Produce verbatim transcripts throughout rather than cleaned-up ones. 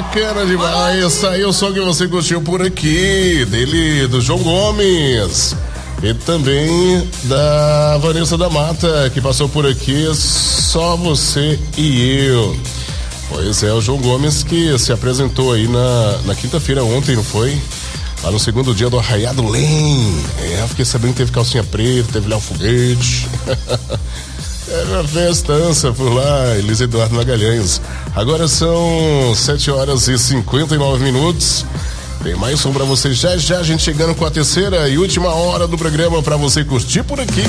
bacana demais. Aí o som que você curtiu por aqui, dele, do João Gomes. E também da Vanessa da Mata, que passou por aqui, Só Você e Eu. Pois é, o João Gomes que se apresentou aí na, na quinta-feira ontem, não foi? Lá no segundo dia do Arraiado Lem. É, eu fiquei sabendo que teve calcinha preta, teve Léo Foguete. Era uma festança por lá, Elis Eduardo Magalhães. Agora são sete horas e cinquenta e nove minutos. Tem mais som pra você já já, a gente chegando com a terceira e última hora do programa pra você curtir por aqui.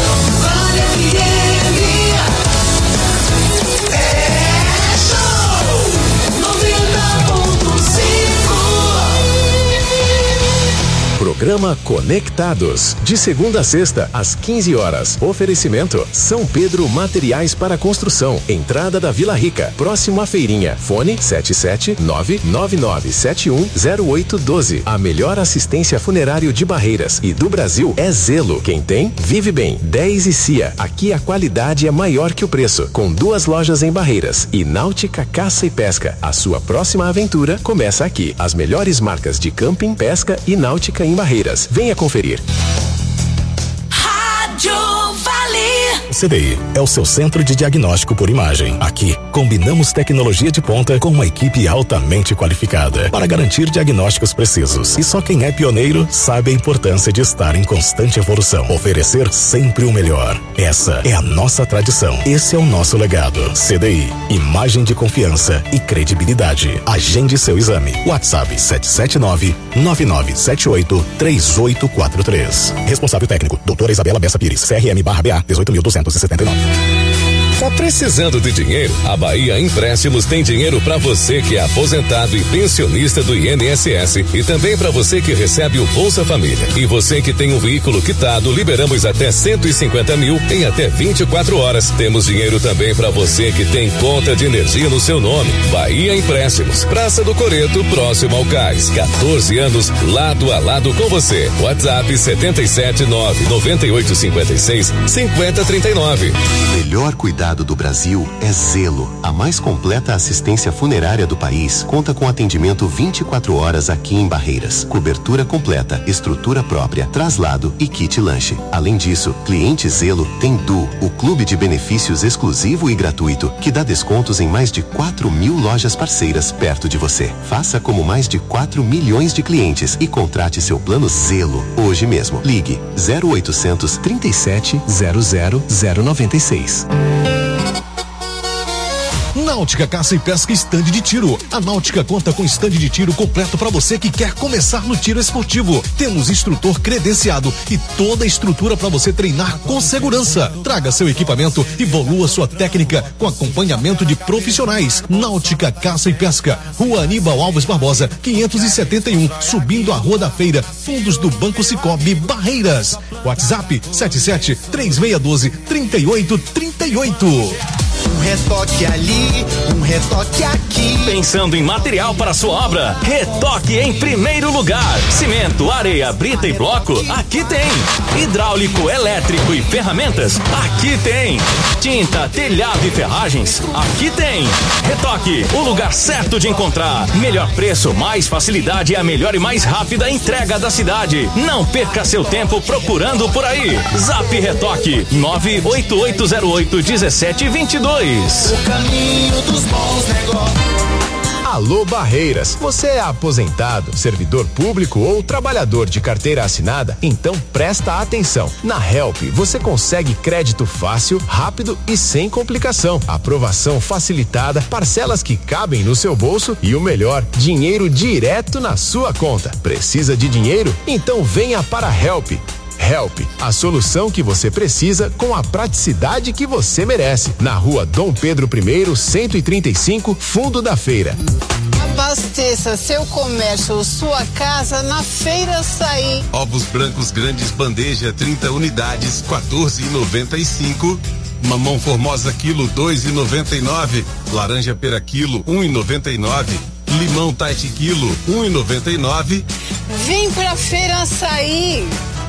Programa Conectados, de segunda a sexta, às quinze horas. Oferecimento São Pedro Materiais para Construção, entrada da Vila Rica, próximo à feirinha. Fone sete sete nove nove nove sete um zero oito um dois. A melhor assistência funerário de Barreiras e do Brasil é Zelo. Quem tem, vive bem. dez e Cia, aqui a qualidade é maior que o preço. Com duas lojas em Barreiras e Náutica Caça e Pesca. A sua próxima aventura começa aqui. As melhores marcas de camping, pesca e náutica em Barreiras. Venha conferir. Rádio Vale. C D I é o seu centro de diagnóstico por imagem. Aqui, combinamos tecnologia de ponta com uma equipe altamente qualificada para garantir diagnósticos precisos. E só quem é pioneiro sabe a importância de estar em constante evolução. Oferecer sempre o melhor. Essa é a nossa tradição. Esse é o nosso legado. C D I, imagem de confiança e credibilidade. Agende seu exame. WhatsApp sete sete nove nove nove sete oito três oito quatro três. Responsável técnico, doutora Isabela Bessa Pires, C R M barra B A dezoito mil duzentos e setenta e nove. Tá precisando de dinheiro? A Bahia Empréstimos tem dinheiro para você que é aposentado e pensionista do I N S S e também para você que recebe o Bolsa Família. E você que tem um veículo quitado, liberamos até cento e cinquenta mil em até vinte e quatro horas. Temos dinheiro também para você que tem conta de energia no seu nome. Bahia Empréstimos, Praça do Coreto, próximo ao Cais. quatorze anos, lado a lado com você. WhatsApp sete sete nove nove oito cinco seis cinco zero três nove. Melhor cuidado do Brasil é Zelo. A mais completa assistência funerária do país conta com atendimento vinte e quatro horas aqui em Barreiras. Cobertura completa, estrutura própria, traslado e kit lanche. Além disso, cliente Zelo tem Du, o clube de benefícios exclusivo e gratuito, que dá descontos em mais de quatro mil lojas parceiras perto de você. Faça como mais de quatro milhões de clientes e contrate seu plano Zelo hoje mesmo. Ligue zero oitocentos trinta e sete zero zero zero noventa e seis. Náutica Caça e Pesca Stand de Tiro. A Náutica conta com stand de tiro completo para você que quer começar no tiro esportivo. Temos instrutor credenciado e toda a estrutura para você treinar com segurança. Traga seu equipamento e evolua sua técnica com acompanhamento de profissionais. Náutica Caça e Pesca, Rua Aníbal Alves Barbosa, quinhentos e setenta e um, subindo a Rua da Feira, fundos do Banco Cicobi, Barreiras. WhatsApp sete sete três seis um dois três oito três oito. Um retoque ali, um retoque aqui. Pensando em material para sua obra? Retoque em primeiro lugar. Cimento, areia, brita e bloco? Aqui tem. Hidráulico, elétrico e ferramentas? Aqui tem. Tinta, telhado e ferragens? Aqui tem. Retoque, o lugar certo de encontrar. Melhor preço, mais facilidade e a melhor e mais rápida entrega da cidade. Não perca seu tempo procurando por aí. Zap Retoque nove oito oito zero oito um sete dois dois. O caminho dos bons negócios. Alô Barreiras, você é aposentado, servidor público ou trabalhador de carteira assinada? Então presta atenção. Na Help você consegue crédito fácil, rápido e sem complicação. Aprovação facilitada, parcelas que cabem no seu bolso e o melhor, dinheiro direto na sua conta. Precisa de dinheiro? Então venha para a Help. Help, a solução que você precisa com a praticidade que você merece. Na Rua Dom Pedro I, cento e trinta e cinco, Fundo da Feira. Abasteça seu comércio ou sua casa na Feira Açaí. Ovos brancos grandes bandeja, trinta unidades, quatorze e noventa e cinco. Mamão formosa quilo, dois e noventa e nove. Laranja pera quilo, um e noventa e nove. Limão Taiti quilo, um e noventa e nove. Vem pra Feira Açaí.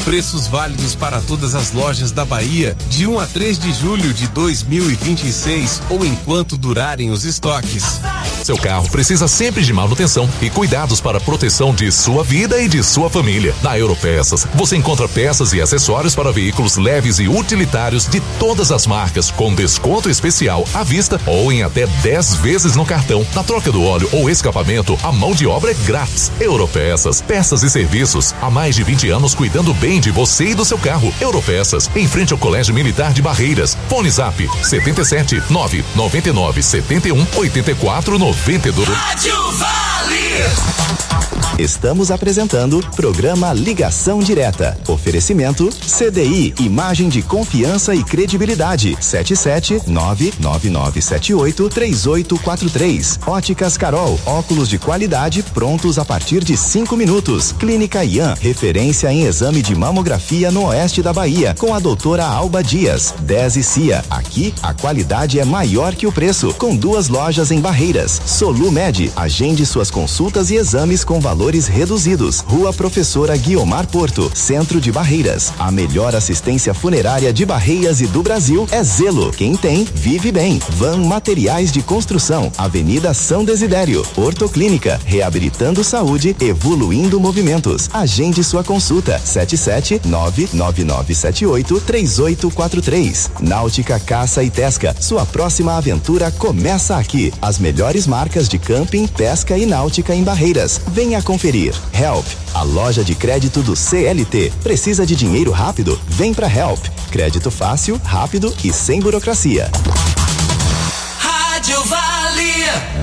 Preços válidos para todas as lojas da Bahia de um a três de julho de dois mil e vinte e seis ou enquanto durarem os estoques. Seu carro precisa sempre de manutenção e cuidados para a proteção de sua vida e de sua família. Na Europeças, você encontra peças e acessórios para veículos leves e utilitários de todas as marcas, com desconto especial à vista ou em até dez vezes no cartão. Na troca do óleo ou escapamento, a mão de obra é grátis. Europeças, peças e serviços. Há mais de vinte anos cuidando bem de você e do seu carro. Europeças, em frente ao Colégio Militar de Barreiras. Fone Zap setenta e sete, nove nove nove, setenta e um, oitenta e quatro, noventa e dois. Rádio Vale. Estamos apresentando programa Ligação Direta. Oferecimento C D I, imagem de confiança e credibilidade. sete sete nove nove nove sete oito três oito quatro três. Óticas Carol, óculos de qualidade prontos a partir de cinco minutos. Clínica Ian, referência em exame de mamografia no oeste da Bahia, com a doutora Alba Dias. dez e Cia, aqui a qualidade é maior que o preço, com duas lojas em Barreiras. Solumed, agende suas consultas e exames com valores reduzidos. Rua Professora Guiomar Porto, Centro de Barreiras. A melhor assistência funerária de Barreiras e do Brasil é Zelo. Quem tem, vive bem. Van Materiais de Construção, Avenida São Desidério. Ortoclínica, reabilitando saúde, evoluindo movimentos. Agende sua consulta, sete sete nove nove nove sete oito três oito quatro três. Náutica Caça e Pesca, sua próxima aventura começa aqui. As melhores marcas de camping, pesca e náutica em Barreiras. Venha conferir. Help, a loja de crédito do C L T. Precisa de dinheiro rápido? Vem pra Help. Crédito fácil, rápido e sem burocracia. Rádio Vale.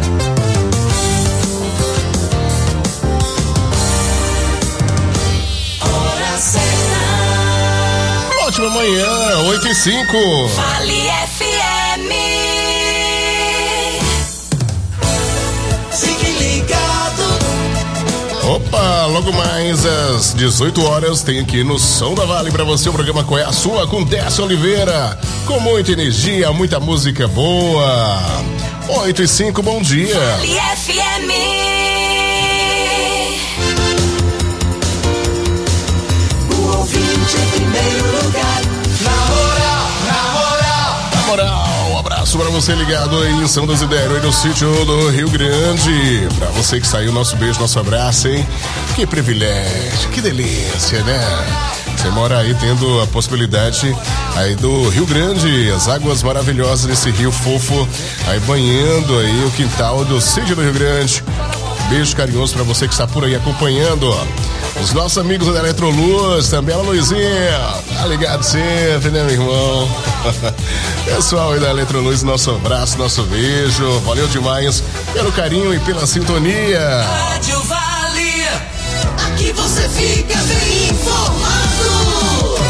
Hora certa. Ótima manhã, oito e cinco. Vale F M. Fique ligado. Opa, logo mais às dezoito horas tem aqui no Som da Vale pra você o programa Qual é a Sua com Décio Oliveira, com muita energia, muita música boa. oito e cinco, bom dia. Vale F M. O ouvinte em primeiro lugar. Na moral, na moral. Na moral. Abraço pra você ligado aí em São Desidério, aí no sítio do Rio Grande. Pra você que saiu, nosso beijo, nosso abraço, hein? Que privilégio, que delícia, né? Você mora aí tendo a possibilidade aí do Rio Grande, as águas maravilhosas desse rio fofo, aí banhando aí o quintal do sítio do Rio Grande. Beijo carinhoso pra você que está por aí acompanhando. Os nossos amigos da Eletroluz, também a Luizinha, tá ligado sempre, né, meu irmão? Pessoal aí da Eletroluz, nosso abraço, nosso beijo, valeu demais pelo carinho e pela sintonia. Rádio Vale, aqui você fica bem informado.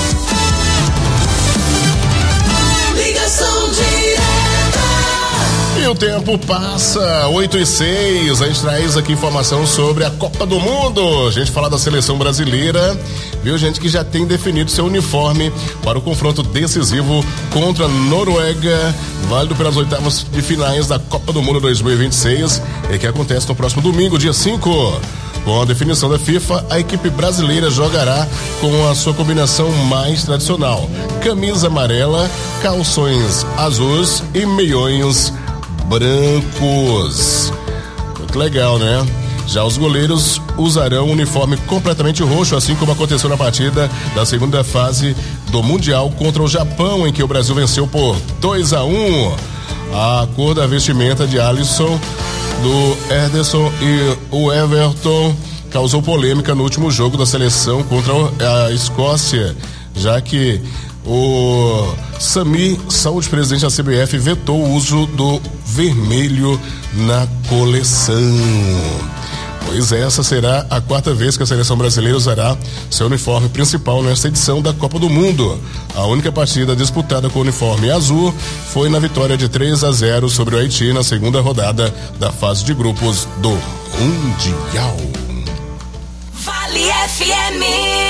Ligação direta. E o tempo passa, oito e seis, a gente traz aqui informação sobre a Copa do Mundo. A gente fala da seleção brasileira, viu, gente, que já tem definido seu uniforme para o confronto decisivo contra a Noruega, válido pelas oitavas de finais da Copa do Mundo dois mil e vinte e seis, e que acontece no próximo domingo, dia cinco. Com a definição da FIFA, a equipe brasileira jogará com a sua combinação mais tradicional: camisa amarela, calções azuis e meiões brancos. Muito legal, né? Já os goleiros usarão um uniforme completamente roxo, assim como aconteceu na partida da segunda fase do Mundial contra o Japão, em que o Brasil venceu por dois a um. A cor da vestimenta de Alisson, do Ederson e o Everton causou polêmica no último jogo da seleção contra a Escócia, já que o Sami Saúde, presidente da C B F, vetou o uso do vermelho na coleção. Pois essa será a quarta vez que a seleção brasileira usará seu uniforme principal nesta edição da Copa do Mundo. A única partida disputada com o uniforme azul foi na vitória de três a zero sobre o Haiti na segunda rodada da fase de grupos do Mundial. Vale F M.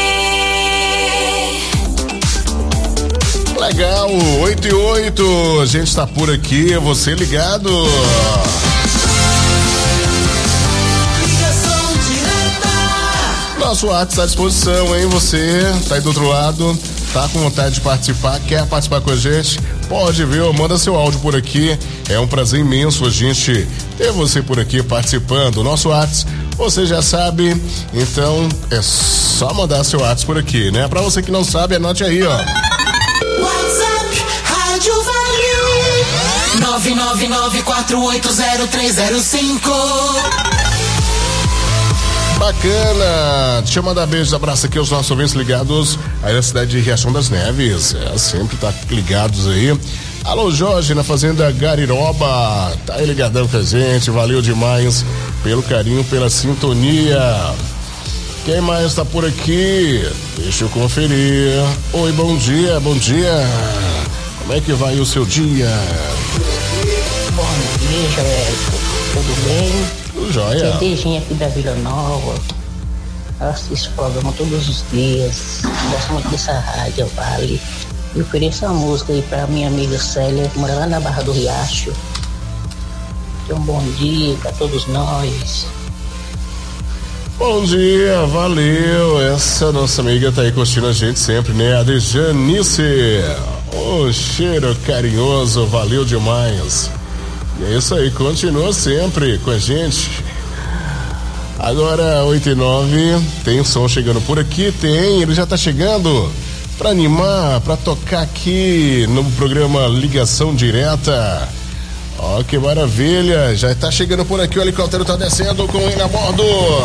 Legal, oito e oito, a gente está por aqui, você ligado. nosso WhatsApp está à disposição, hein? Você tá aí do outro lado, tá com vontade de participar, quer participar com a gente? Pode vir, manda seu áudio por aqui. É um prazer imenso a gente ter você por aqui participando. O nosso WhatsApp, você já sabe, então é só mandar seu WhatsApp por aqui, né? Pra você que não sabe, anote aí, ó. WhatsApp Rádio Valim nove nove nove quatro oito zero três zero cinco. Bacana, deixa eu mandar beijos, abraço aqui aos nossos ouvintes ligados aí na cidade de Riachão das Neves, é, sempre tá ligados aí. Alô Jorge, na fazenda Gariroba, tá aí ligadão com a gente, valeu demais pelo carinho, pela sintonia. Quem mais tá por aqui? Deixa eu conferir. Oi, bom dia, bom dia. Como é que vai o seu dia? Bom dia, Joel, tudo bem? Tudo jóia. Cedejinha aqui da Vila Nova. Eu assisto o programa todos os dias. Gosto muito dessa rádio, Vale. E ofereço a música aí pra minha amiga Célia, que mora lá na Barra do Riacho. Então, um bom dia pra todos nós. Bom dia, valeu. Essa nossa amiga tá aí curtindo a gente sempre, né? A Dejanice. Ô, cheiro carinhoso, valeu demais. E é isso aí, continua sempre com a gente. Agora, oito e nove, tem som chegando por aqui, tem, ele já tá chegando pra animar, pra tocar aqui no programa Ligação Direta. Ó, que maravilha, já tá chegando por aqui, o helicóptero tá descendo com ele a bordo.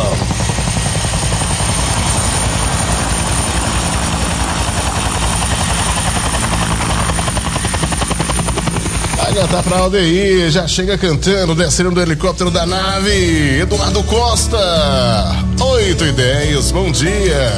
Tá pra Aldeir, já chega cantando, descendo do helicóptero da nave, Eduardo Costa, oito e dez, bom dia.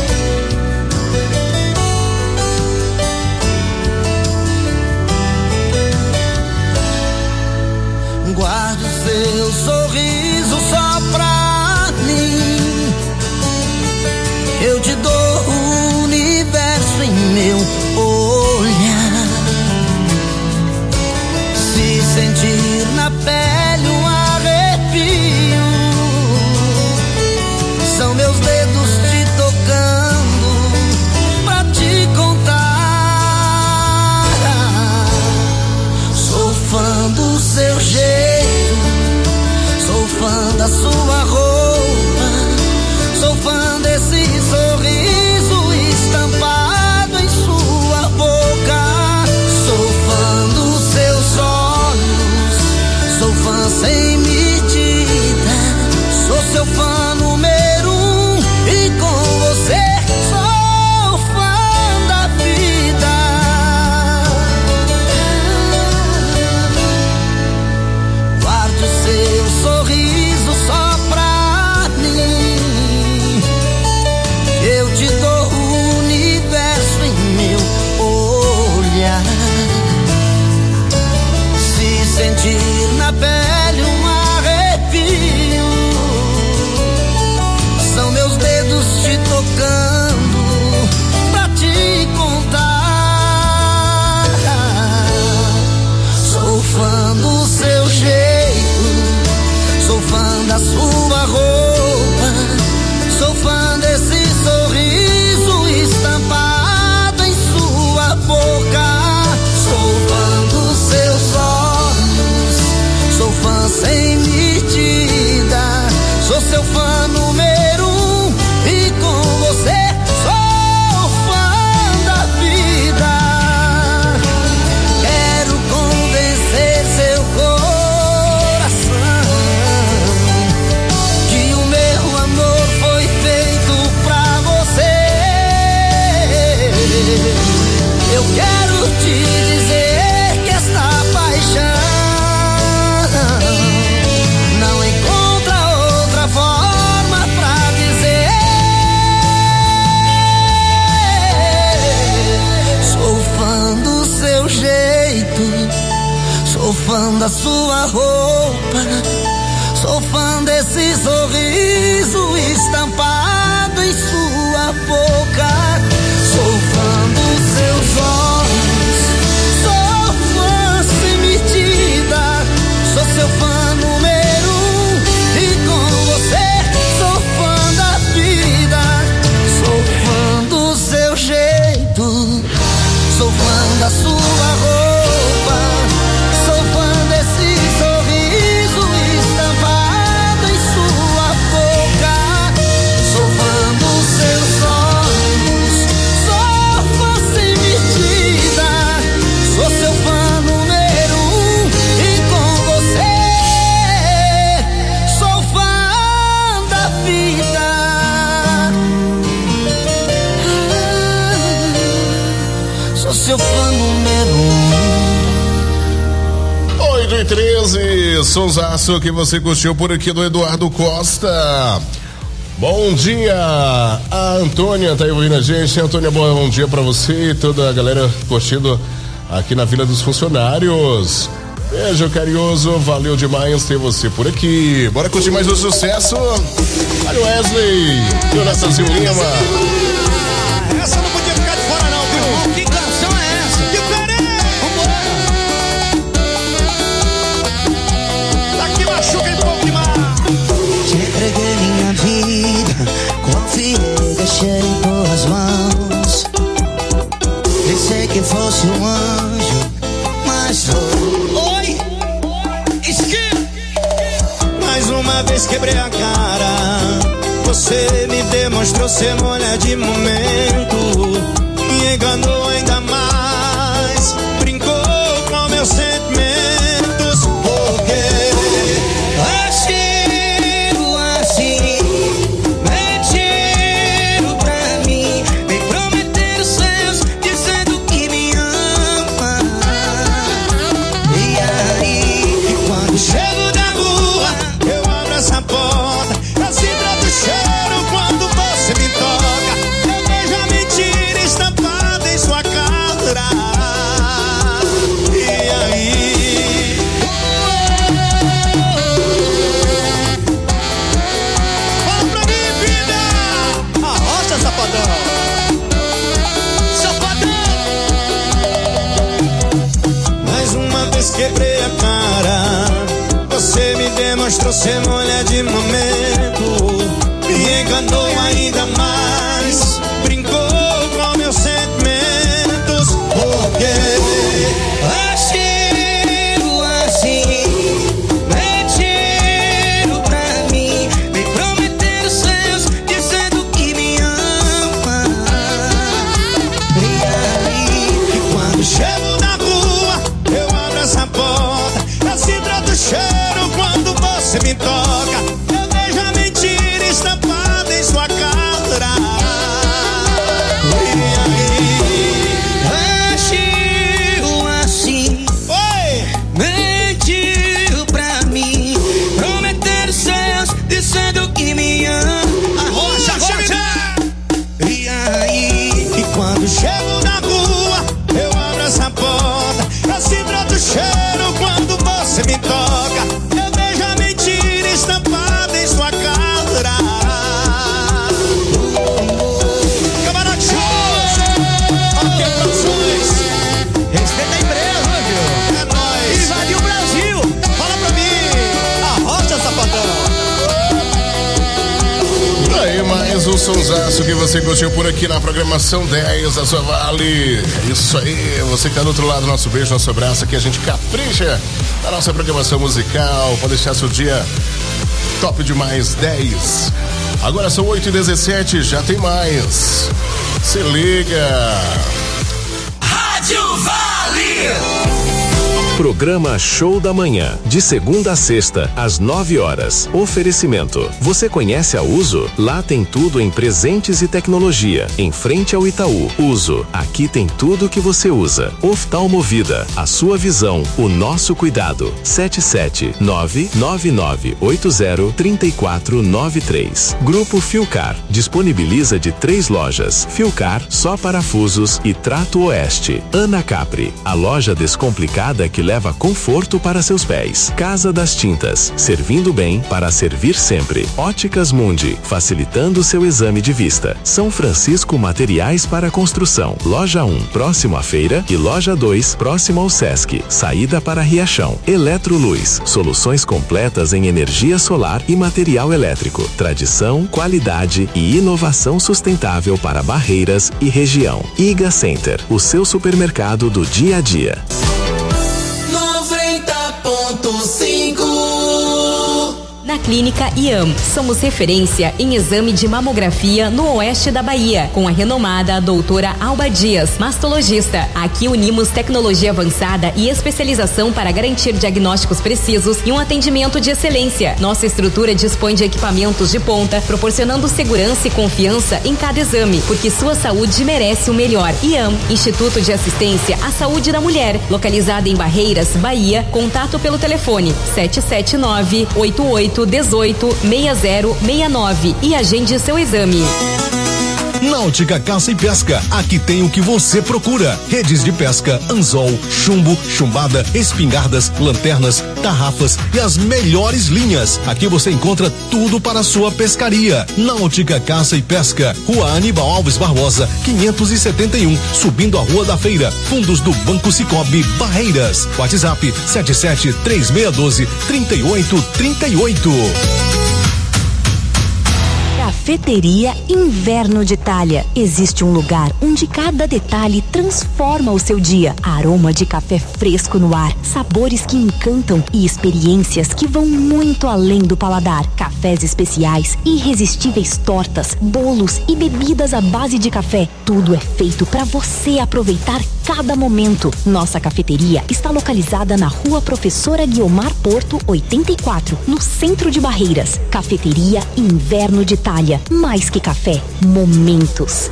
Guarde o seu sorriso só pra mim, eu te dou o universo em meu olhar. Sentir na pele um arrepio, são meus dedos te tocando pra te contar. Sou fã do seu jeito, sou fã da sua roupa, sou fã desse sorriso estampado em sua boca. Sou fã dos seus olhos, sou fã sem medida, sou seu fã número um e com você sou fã da vida. Guarde o seu sorriso só pra mim, eu te dou o universo em meu olhar. Se sentir na pele um arrepio, são meus dedos te tocando pra te contar. Sou fã do seu jeito, sou fã da sua roupa, sou fã desse sorriso estampado em sua boca. Sou fã dos seus olhos, sou fã sem medida, sou seu fã número um e com você sou fã da vida. Quero convencer seu coração que o meu amor foi feito pra você. Eu quero te dizer que esta paixão não encontra outra forma pra dizer. Sou fã do seu jeito, sou fã da sua roupa, sou fã desse sorriso estampado em sua boca. Sou fã dos seus olhos, sou fã sem medida, sou seu fã número um e com você sou fã da vida. seu fã número um. oito e treze, sonsaço que você curtiu por aqui do Eduardo Costa. Bom dia, a Antônia tá aí ouvindo a gente. Antônia, bom dia pra você e toda a galera curtindo aqui na Vila dos Funcionários. Beijo carinhoso, valeu demais ter você por aqui. Bora curtir mais um sucesso. Olha o Wesley e o Natanzinho Lima. Essa não podia ficar de fora não, viu? Que canção é essa? Diferente! Vambora! Daqui machuca em pouco demais. Te entreguei minha vida, confiei, deixei em tuas mãos. Pensei que fosse um anjo, mas foi. Mais uma vez quebrei a cara. Você me demonstrou ser mulher de momento. Me enganou ainda mais. Brincou com meus sentimentos. Porque agiu assim, mentiram pra mim. Me prometeram céus, dizendo que me ama. E aí, quando chego essa porta, eu sinto o cheiro quando você me toca. Eu vejo a mentira estampada em sua cara. E aí? Fala pra mim, vida! Arrocha, safadão! Safadão! Mais uma vez quebrei a cara. Você me demonstrou ser mulher de momento. Me enganou ainda mais. Brincou com meus sentimentos. Porque agiu assim, mentiram pra mim. Me prometeram céus, dizendo que me ama. E aí, quando chego na rua, eu abro essa porta. Eu sinto o cheiro quando você me toca. Eu vejo a mentira estampada em sua cara. E aí? Agiu assim. Oi! Mentiu pra mim. Prometeram céus, dizendo que me ama. Arrocha, arrocha! E aí? E quando chego na rua, eu abro essa porta. Eu sinto o cheiro quando você me toca. Estampada em sua cara. Camarote Shows, ok, produções. Respeita a empresa, viu? É nóis. Invadiu o Brasil. Fala pra mim. Arrocha, safadão. Aí, mais um sonsaço que você curtiu por aqui na programação dez da sua Vale. É isso aí, você que tá do outro lado, nosso beijo, nosso abraço, aqui a gente capricha na nossa programação musical, pode deixar seu dia top demais, dez. Agora são oito e dezessete, já tem mais. Se liga. Rádio Vale. Programa Show da Manhã, de segunda a sexta, às nove horas. Oferecimento. Você conhece a Uso? Lá tem tudo em presentes e tecnologia. Em frente ao Itaú. Uso. Aqui tem tudo que você usa. Oftalmovida. A sua visão, o nosso cuidado. sete sete nove nove nove oito zero três quatro nove três. Grupo Filcar. Disponibiliza de três lojas. Filcar, só parafusos e Trato Oeste. Ana Capri. A loja descomplicada que leva conforto para seus pés. Casa das Tintas, servindo bem para servir sempre. Óticas Mundi, facilitando seu exame de vista. São Francisco Materiais para Construção. Loja um, próximo à feira, e Loja dois, próximo ao Sesc. Saída para Riachão. Eletroluz, soluções completas em energia solar e material elétrico. Tradição, qualidade e inovação sustentável para Barreiras e região. Iga Center, o seu supermercado do dia a dia. noventa ponto cinco. Na Clínica Iam. Somos referência em exame de mamografia no oeste da Bahia, com a renomada doutora Alba Dias, mastologista. Aqui unimos tecnologia avançada e especialização para garantir diagnósticos precisos e um atendimento de excelência. Nossa estrutura dispõe de equipamentos de ponta, proporcionando segurança e confiança em cada exame, porque sua saúde merece o melhor. Iam, Instituto de Assistência à Saúde da Mulher, localizada em Barreiras, Bahia. Contato pelo telefone sete sete nove, oito oito um oito, seis zero seis nove e agende seu exame. Náutica Caça e Pesca, aqui tem o que você procura: redes de pesca, anzol, chumbo, chumbada, espingardas, lanternas, tarrafas e as melhores linhas. Aqui você encontra tudo para a sua pescaria. Náutica Caça e Pesca, Rua Aníbal Alves Barbosa, quinhentos e setenta e um, subindo a Rua da Feira, fundos do Banco Cicobi, Barreiras. WhatsApp sete sete três seis um dois, três oito três oito. Cafeteria Inverno de Itália. Existe um lugar onde cada detalhe transforma o seu dia. Aroma de café fresco no ar, sabores que encantam e experiências que vão muito além do paladar. Cafés especiais, irresistíveis tortas, bolos e bebidas à base de café. Tudo é feito para você aproveitar cada momento. Nossa cafeteria está localizada na Rua Professora Guiomar Porto, oitenta e quatro, no centro de Barreiras. Cafeteria Inverno de Itália. Mais que café, momentos.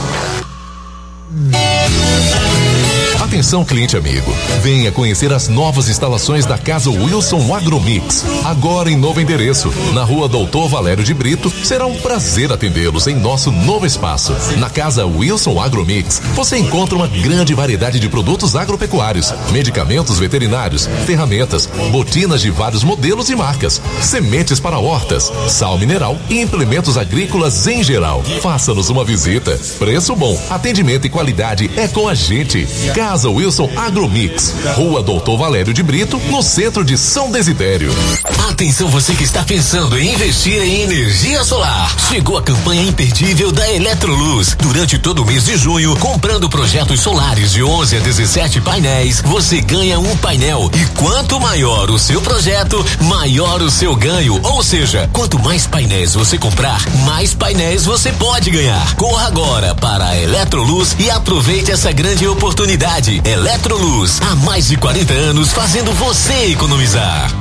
Atenção, cliente amigo, venha conhecer as novas instalações da Casa Wilson Agromix, agora em novo endereço, na Rua Doutor Valério de Brito. Será um prazer atendê-los em nosso novo espaço. Na Casa Wilson Agromix, você encontra uma grande variedade de produtos agropecuários, medicamentos veterinários, ferramentas, botinas de vários modelos e marcas, sementes para hortas, sal mineral e implementos agrícolas em geral. Faça-nos uma visita. Preço bom, atendimento e qualidade é com a gente. Casa Wilson Agromix, Rua Doutor Valério de Brito, no centro de São Desidério. Atenção, você que está pensando em investir em energia solar. Chegou a campanha imperdível da Eletroluz. Durante todo o mês de junho, comprando projetos solares de onze a dezessete painéis, você ganha um painel. E quanto maior o seu projeto, maior o seu ganho. Ou seja, quanto mais painéis você comprar, mais painéis você pode ganhar. Corra agora para a Eletroluz e aproveite essa grande oportunidade. Eletroluz, há mais de quarenta anos fazendo você economizar.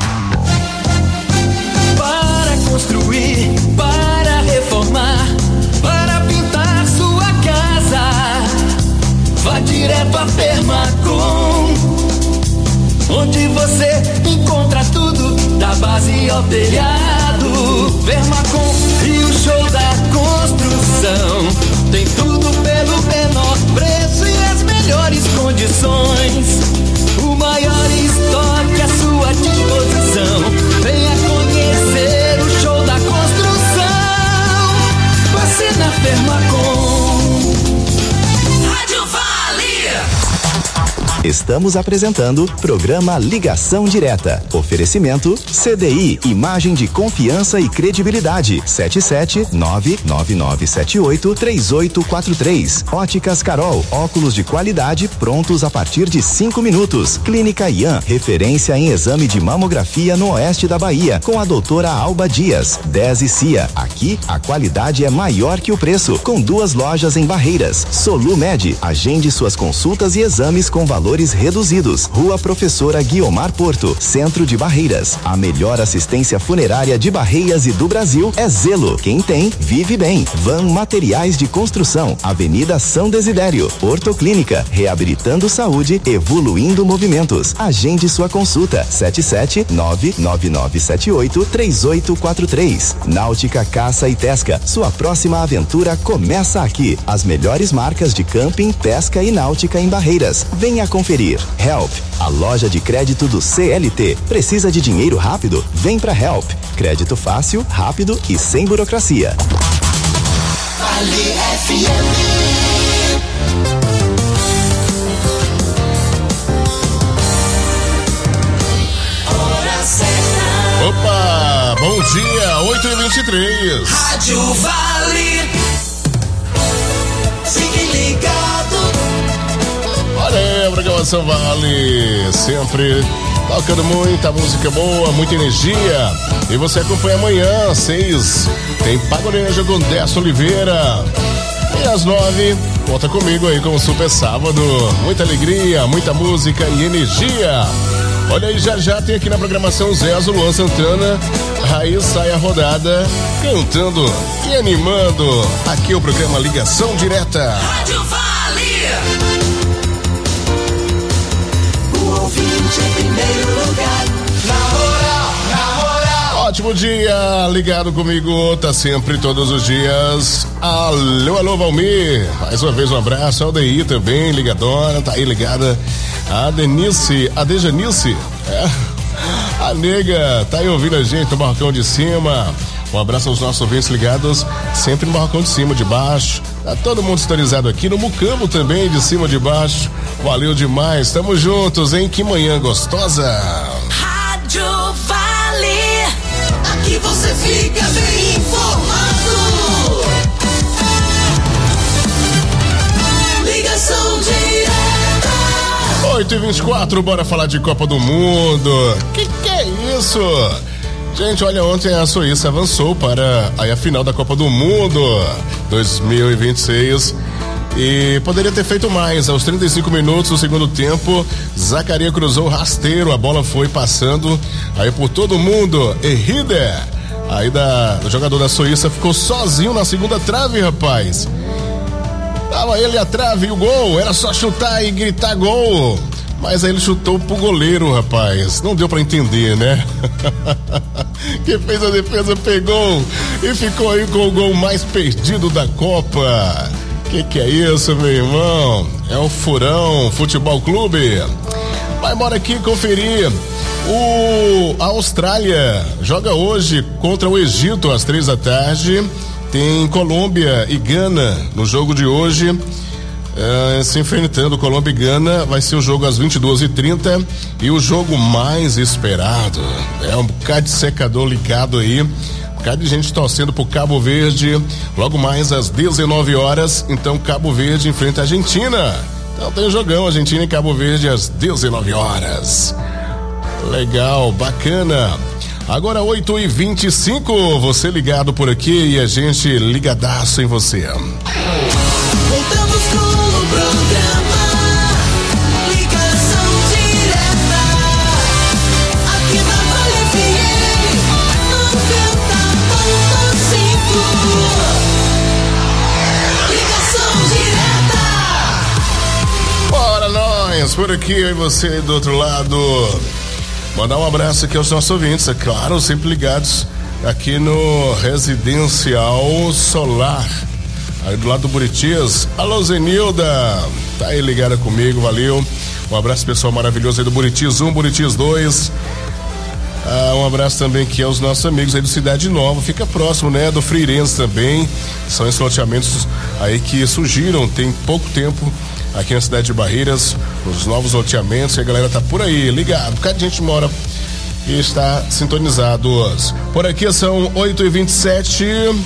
Para construir, para reformar, para pintar sua casa, vá direto a Permacom, onde você encontra tudo, da base ao telhado. Permacom e o show da construção, tem tudo pelo menor preço e as melhores condições. O maior estoque à sua disposição. Venha conhecer o show da construção. Você na Permacom. Rádio Vale. Estamos apresentando programa Ligação Direta. Oferecimento C D I, imagem de confiança e credibilidade. sete sete nove nove nove sete oito três oito quatro três. Óticas Carol, óculos de qualidade prontos a partir de cinco minutos. Clínica Iam, referência em exame de mamografia no oeste da Bahia, com a doutora Alba Dias. dez e Cia, aqui a qualidade é maior que o preço, com duas lojas em Barreiras. Solumed, agende suas consultas e exames com valores reduzidos. Rua Professora Guiomar Porto, centro de Barreiras. A melhor assistência funerária de Barreiras e do Brasil é Zelo. Quem tem, vive bem. Van Materiais de Construção, Avenida São Desidério. Ortoclínica, reabilitando saúde, evoluindo movimentos. Agende sua consulta, sete sete nove nove nove sete oito três oito quatro três. Náutica Caça e Pesca, sua próxima aventura começa aqui. As melhores marcas de camping, pesca e náutica em Barreiras. Venha conferir. Help, a loja de crédito do C L T. Precisa de dinheiro rápido? Vem pra Help. Crédito fácil, rápido e sem burocracia. Vale F M. Hora certa. Opa, bom dia, oito e vinte e três. Rádio Vale. Fique ligado. Olha aí, a programação Vale, sempre Tocando muita música boa, muita energia. E você acompanha amanhã, às seis, tem Pagoreja com Décio Oliveira. E às nove, conta comigo aí com o Super Sábado. Muita alegria, muita música e energia. Olha aí, já já tem aqui na programação Zezo, Luan Santana. Aí sai a rodada cantando e animando. Aqui o programa Ligação Direta. Rádio Vale. O ouvinte em primeiro lugar. Na moral, na moral. Ótimo dia, ligado comigo, tá sempre, todos os dias. Alô, alô, Valmir. Mais uma vez um abraço. A Aldeir também, ligadona, tá aí ligada. A Denise, a Dejanice, é. A nega, tá aí ouvindo a gente no Barracão de Cima. Um abraço aos nossos ouvintes ligados, sempre no Barracão de Cima, de baixo. Tá todo mundo sintonizado aqui no Mucambo também, de cima, de baixo. Valeu demais, tamo juntos, hein? Que manhã gostosa. Rádio Vale. Aqui você fica bem informado. Ligação direta. oito e vinte e quatro, bora falar de Copa do Mundo. Que que é isso? Gente, olha, ontem a Suíça avançou para aí a final da Copa do Mundo dois mil e vinte e seis e poderia ter feito mais. Aos trinta e cinco minutos do segundo tempo, Zacaria cruzou o rasteiro, a bola foi passando aí por todo mundo. Errida, aí da, o jogador da Suíça ficou sozinho na segunda trave, rapaz. Tava ele a trave e o gol, era só chutar e gritar gol. Mas aí ele chutou pro goleiro, rapaz. Não deu pra entender, né? Quem fez a defesa pegou e ficou aí com o gol mais perdido da Copa. Que que é isso, meu irmão? É o Furão Futebol Clube. Vai embora aqui conferir. O a Austrália joga hoje contra o Egito às três da tarde. Tem Colômbia e Gana no jogo de hoje, uh, se enfrentando Colômbia e Gana. Vai ser o jogo às vinte e duas e trinta e o jogo mais esperado. É um bocado de secador ligado aí, um bocado de gente torcendo pro Cabo Verde. Logo mais às dezenove horas, então Cabo Verde enfrenta a Argentina. Então tem o jogão, Argentina e Cabo Verde às dezenove horas. Legal, bacana. Agora oito e vinte e cinco, você ligado por aqui e a gente ligadaço em você. Voltamos com o programa Ligação Direta. Aqui na Vale F M noventa ponto cinco. Ligação Direta. Bora nós, por aqui e você do outro lado. Mandar um abraço aqui aos nossos ouvintes, é claro, sempre ligados aqui no Residencial Solar, aí do lado do Buritis. Alô, Zenilda, tá aí ligada comigo, valeu. Um abraço pessoal maravilhoso aí do Buritis um, Buritis dois. Ah, um abraço também aqui aos nossos amigos aí do Cidade Nova, fica próximo, né, do Freirense também. São esses loteamentos aí que surgiram tem pouco tempo aqui na cidade de Barreiras, os novos loteamentos, e a galera tá por aí, ligado, porque a gente mora e está sintonizados. Por aqui são oito e vinte e sete.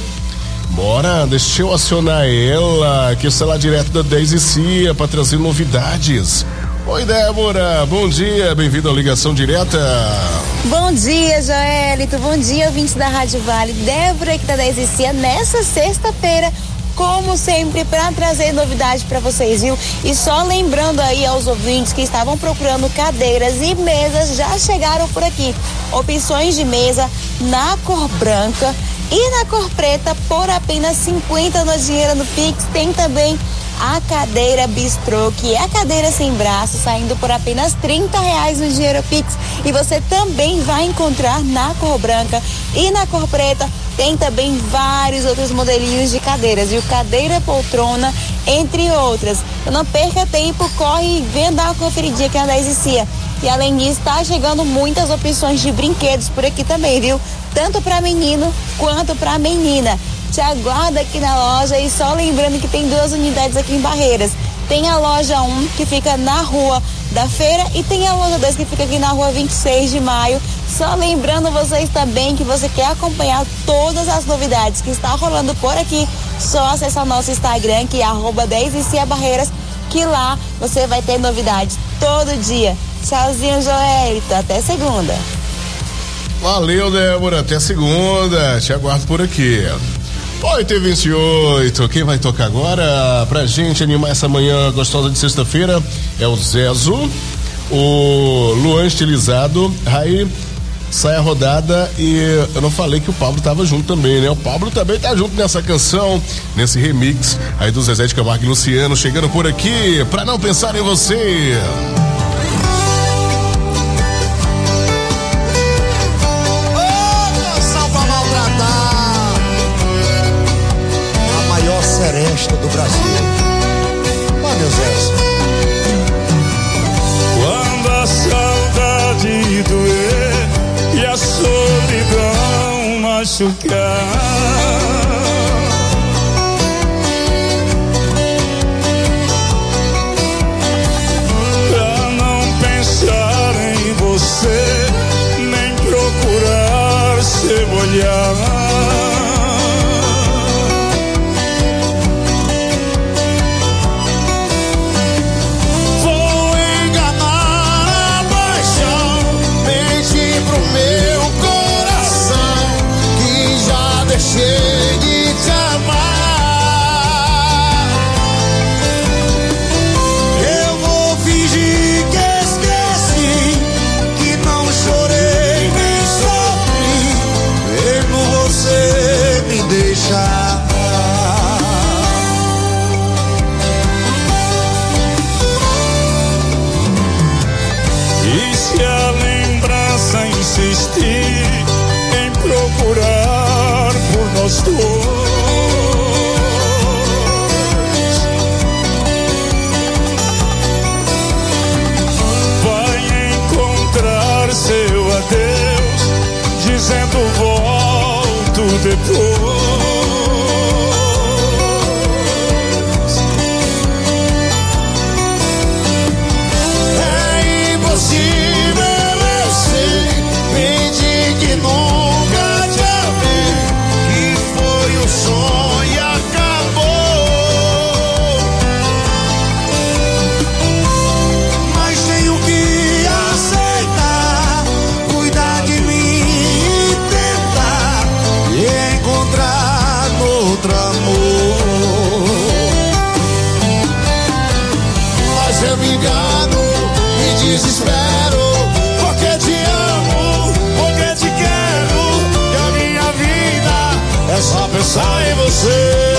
Bora, deixa eu acionar ela, que está lá direto da Daisy Cia para trazer novidades. Oi, Débora, bom dia, bem-vindo à Ligação Direta. Bom dia, Joelito, bom dia, ouvintes da Rádio Vale. Débora aqui da Daisy Cia nessa sexta-feira, como sempre, para trazer novidade para vocês, viu? E só lembrando aí aos ouvintes que estavam procurando cadeiras e mesas, já chegaram por aqui. Opções de mesa na cor branca e na cor preta por apenas cinquenta no dinheiro no Pix. Tem também a cadeira bistrô, que é a cadeira sem braço, saindo por apenas trinta reais no dinheiro Pix. E você também vai encontrar na cor branca e na cor preta. Tem também vários outros modelinhos de cadeiras, viu? Cadeira, poltrona, entre outras. Então não perca tempo, corre e venha dar uma conferidinha aqui na Daisy Cia. E além disso, tá chegando muitas opções de brinquedos por aqui também, viu? Tanto para menino quanto para menina. Te aguarda aqui na loja e só lembrando que tem duas unidades aqui em Barreiras. Tem a loja um que fica na Rua da Feira e tem a loja dois que fica aqui na Rua vinte e seis de maio. Só lembrando vocês também que você quer acompanhar todas as novidades que está rolando por aqui, só acessar nosso Instagram, que é arroba Daisy Cia Barreiras, que lá você vai ter novidades todo dia. Tchauzinho, Joelito. Até segunda. Valeu, Débora. Até segunda. Te aguardo por aqui. oito e vinte e oito. Quem vai tocar agora pra gente animar essa manhã gostosa de sexta-feira é o Zezo, o Luan Estilizado, Raí. Sai a rodada e eu não falei que o Pablo tava junto também, né? O Pablo também tá junto nessa canção, nesse remix aí do Zezé de Camargo e Luciano, chegando por aqui pra não pensar em você. Ô, canção pra maltratar, a maior seresta do Brasil. Ó, meu Zé. Quando a saudade doer e a solidão machucar, pra não pensar em você, nem procurar seu olhar. Deixei de te amar. Eu vou fingir que esqueci, que não chorei nem sofri, vendo você me deixar. E se a lembrança insistir em procurar por nós dois, vai encontrar seu adeus, dizendo volto depois. É impossível, eu sei, pedir que nunca te amei, que foi o sonho e acabou. Mas tenho que aceitar, cuidar de mim e tentar encontrar outro amor. Mas eu me engano e desespero, porque te amo, porque te quero, e a minha vida é só pensar em você.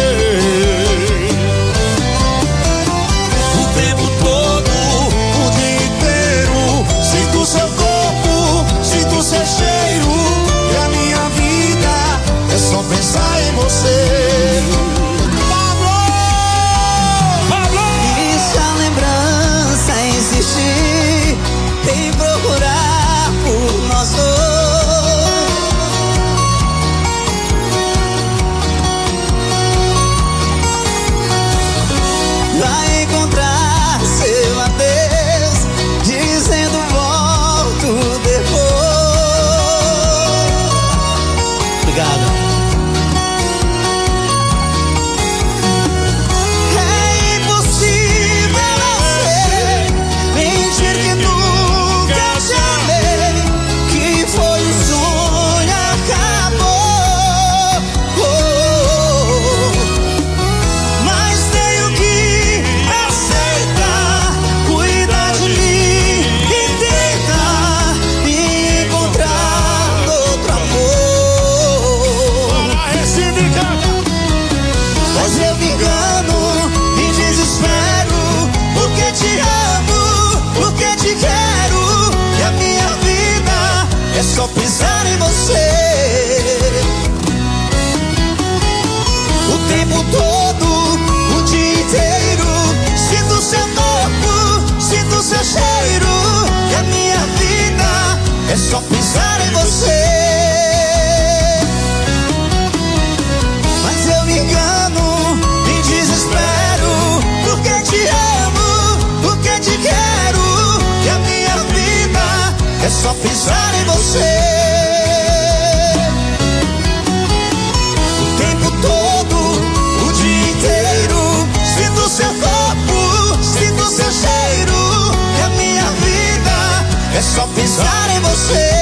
O tempo todo, o dia inteiro, sinto seu corpo, sinto seu cheiro, e a minha vida é só pensar em você. Pablo! Pablo! E se a lembrança insistir em procurar por nós dois, vai encontrar seu adeus, dizendo volto depois. Obrigado. É impossível, eu sei, mentir que nunca te amei, que foi o sonho e acabou. Oh, mas tenho que aceitar, cuidar de mim e tentar me encontrar outro amor. Mas eu me engano e desespero, porque te amo, porque te quero, e a minha vida é só pensar em você. O tempo todo, o dia inteiro, sinto seu corpo, sinto seu cheiro, e a minha vida é só pensar em você. Mas eu me engano e desespero, porque te amo, porque te quero, e a minha vida é só pensar em você. O tempo todo, o dia inteiro, sinto seu corpo, sinto seu cheiro, e a minha vida só pensar em você.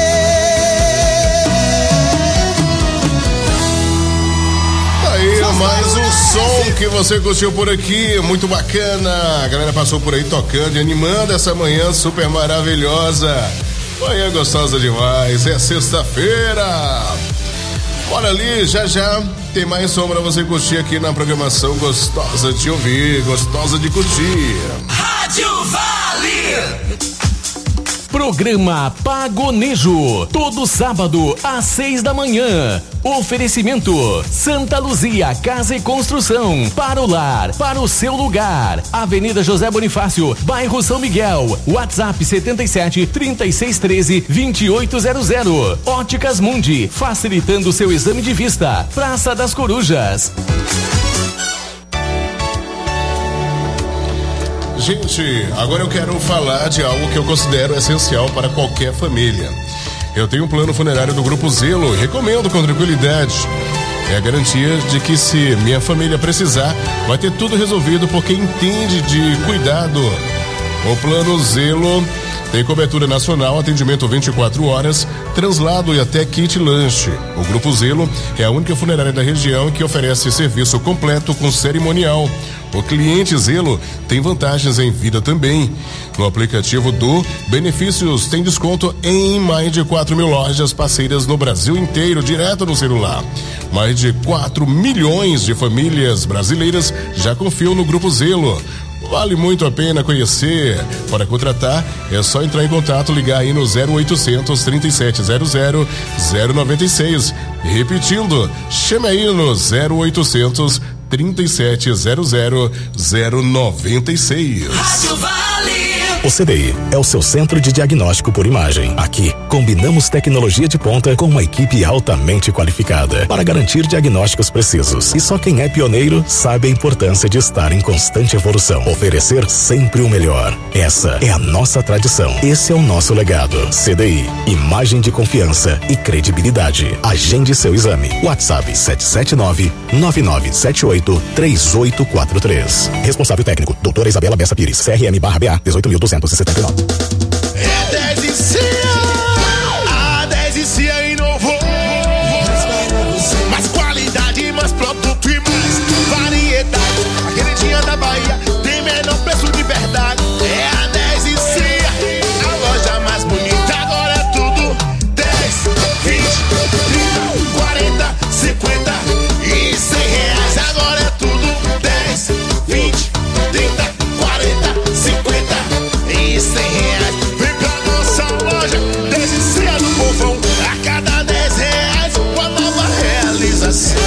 Aí, mais um som que você curtiu por aqui, muito bacana. A galera passou por aí tocando e animando essa manhã super maravilhosa. Manhã gostosa demais, é sexta-feira. Bora ali, já já tem mais som pra você curtir aqui na programação gostosa de ouvir, gostosa de curtir. Rádio Vale. Programa Pagonejo, todo sábado às seis da manhã. Oferecimento Santa Luzia Casa e Construção, para o lar, para o seu lugar. Avenida José Bonifácio, bairro São Miguel. WhatsApp setenta e sete, trinta e seis, treze, vinte e oito zero zero. Óticas Mundi, facilitando seu exame de vista. Praça das Corujas. Gente, agora eu quero falar de algo que eu considero essencial para qualquer família. Eu tenho um plano funerário do Grupo Zelo, recomendo com tranquilidade. É a garantia de que se minha família precisar, vai ter tudo resolvido por quem entende de cuidado. O Plano Zelo tem cobertura nacional, atendimento vinte e quatro horas, translado e até kit lanche. O Grupo Zelo é a única funerária da região que oferece serviço completo com cerimonial. O cliente Zelo tem vantagens em vida também. No aplicativo do Benefícios tem desconto em mais de quatro mil lojas parceiras no Brasil inteiro, direto no celular. Mais de quatro milhões de famílias brasileiras já confiam no Grupo Zelo. Vale muito a pena conhecer. Para contratar, é só entrar em contato, ligar aí no zero oitocentos, trinta e sete zero zero, zero noventa e seis. Repetindo, chame aí no zero oitocentos, trinta e sete zero zero, zero noventa e seis. Rádio Vale. O C D I é o seu centro de diagnóstico por imagem. Aqui, combinamos tecnologia de ponta com uma equipe altamente qualificada para garantir diagnósticos precisos. E só quem é pioneiro sabe a importância de estar em constante evolução. Oferecer sempre o melhor. Essa é a nossa tradição. Esse é o nosso legado. C D I, imagem de confiança e credibilidade. Agende seu exame. WhatsApp sete sete nove, nove nove sete oito, três oito quatro três. Responsável técnico, doutora Isabela Bessa Pires, C R M barra B A, dezoito mil duzentos e setenta e nove. É dez e Cia, a dez e Cia inovou. Mais qualidade, mais produto e mais variedade. A queridinha da Bahia tem menor preço de verdade. É a dez e Cia, a loja mais bonita. Agora é tudo dez, vinte, trinta, quarenta, cinquenta e cem reais. Agora é tudo dez, vinte, trinta, quarenta, cinquenta e cem reais. Vem pra nossa loja, dez e Cia do povão. A cada dez reais, uma nova realização.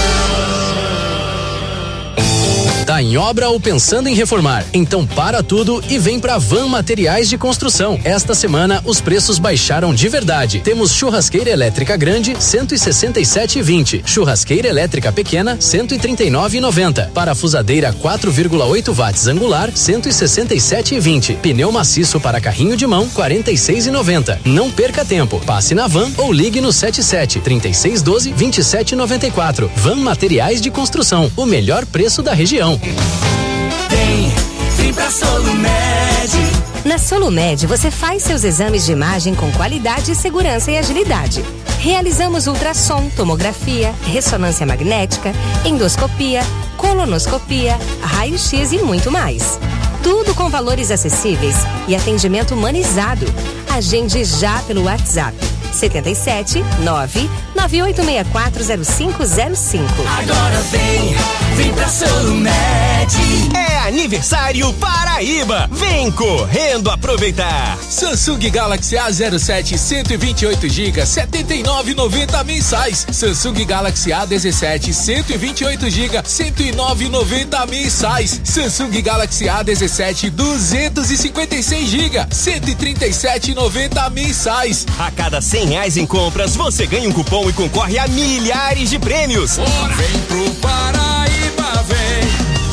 Tá em obra ou pensando em reformar? Então para tudo e vem pra Van Materiais de Construção. Esta semana os preços baixaram de verdade. Temos churrasqueira elétrica grande cento e sessenta e sete e vinte, churrasqueira elétrica pequena cento e trinta e nove e noventa, parafusadeira quatro vírgula oito watts angular cento e sessenta e sete e vinte, pneu maciço para carrinho de mão quarenta e seis e noventa. Não perca tempo, passe na Van ou ligue no sete sete, trinta e seis doze, vinte e sete noventa e quatro. Van Materiais de Construção, o melhor preço da região. Vem, vem pra Solumed. Na Solumed, você faz seus exames de imagem com qualidade, segurança e agilidade. Realizamos ultrassom, tomografia, ressonância magnética, endoscopia, colonoscopia, raio-x e muito mais. Tudo com valores acessíveis e atendimento humanizado. Agende já pelo WhatsApp setenta e sete, nove, nove oito seis quatro zero cinco zero cinco. Agora vem, vem pra Solumed. É aniversário Paraíba. Vem correndo aproveitar. Samsung Galaxy A zero sete cento e vinte e oito gigas, setenta e nove reais e noventa centavos mensais. Samsung Galaxy A dezessete cento e vinte e oito gigas, cento e nove reais e noventa centavos mensais. Samsung Galaxy A dezessete duzentos e cinquenta e seis gigas, cento e trinta e sete reais e noventa centavos mensais. A cada cem reais em compras, você ganha um cupom e concorre a milhares de prêmios. Bora. Vem pro Paraíba, vem.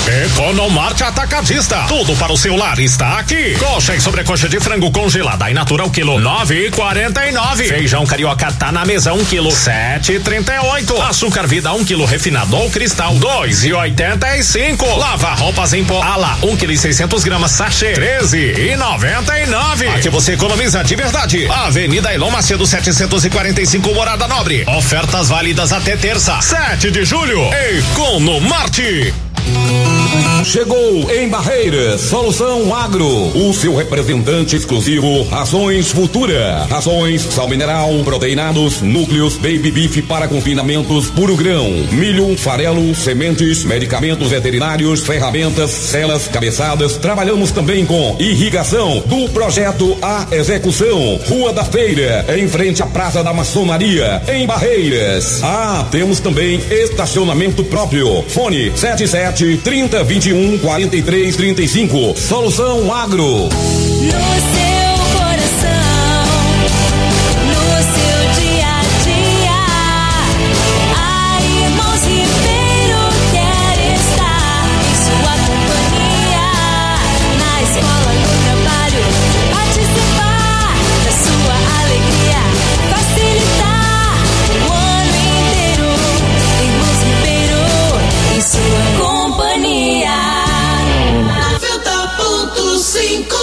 Economarte Atacadista. Tudo para o seu lar está aqui. Coxa e sobrecoxa de frango congelada e natural quilo nove e quarenta e nove. Feijão carioca tá na mesa um quilo sete e trinta e oito. Açúcar vida um quilo refinado ou cristal dois e oitenta e cinco. Lava roupas em pó Ala um quilo e seiscentos gramas sachê treze e noventa e nove. Aqui você economiza de verdade. Avenida Elon Macedo setecentos e quarenta e cinco, Morada Nobre. Ofertas válidas até terça, sete de julho. Economarte. Chegou em Barreiras, Solução Agro, o seu representante exclusivo, Rações Futura. Rações, sal mineral, proteinados, núcleos, baby beef para confinamentos, puro grão, milho, farelo, sementes, medicamentos veterinários, ferramentas, celas, cabeçadas. Trabalhamos também com irrigação, do projeto à execução. Rua da Feira, em frente à Praça da Maçonaria, em Barreiras. Ah, temos também estacionamento próprio. Fone sete sete, trinta, vinte e um, quarenta e três, trinta e cinco. Solução Agro. No seu coração, no seu dia a dia, a Irmãos Ribeiro quer estar em sua companhia. Na escola, no trabalho, participar da sua alegria, facilitar o ano inteiro. Irmãos Ribeiro em sua companhia. noventa ponto cinco.